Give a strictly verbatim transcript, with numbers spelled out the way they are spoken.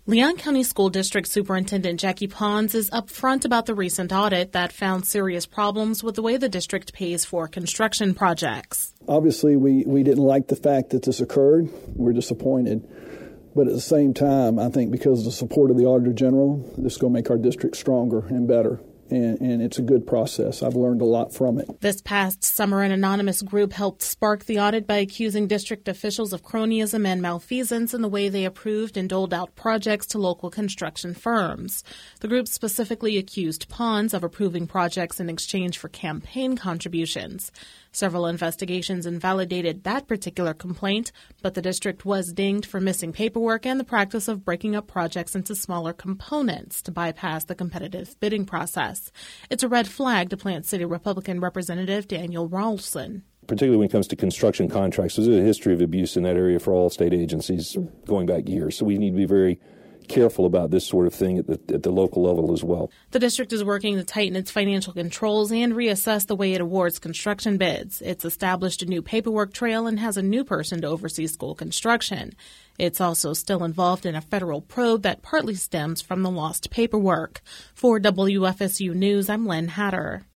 Leon County School District Superintendent Jackie Pons is upfront about the recent audit that found serious problems with the way the district pays for construction projects. Obviously, we, we didn't like the fact that this occurred. We're disappointed. But at the same time, I think because of the support of the Auditor General, this is going to make our district stronger and better. And, and it's a good process. I've learned a lot from it. This past summer, an anonymous group helped spark the audit by accusing district officials of cronyism and malfeasance in the way they approved and doled out projects to local construction firms. The group specifically accused Pons of approving projects in exchange for campaign contributions. Several investigations invalidated that particular complaint, but the district was dinged for missing paperwork and the practice of breaking up projects into smaller components to bypass the competitive bidding process. It's a red flag to Plant City Republican Representative Daniel Ralston. Particularly when it comes to construction contracts, there's a history of abuse in that area for all state agencies going back years. So we need to be very careful about this sort of thing at the, at the local level as well. The district is working to tighten its financial controls and reassess the way it awards construction bids. It's established a new paperwork trail and has a new person to oversee school construction. It's also still involved in a federal probe that partly stems from the lost paperwork. For W F S U News, I'm Lynn Hatter.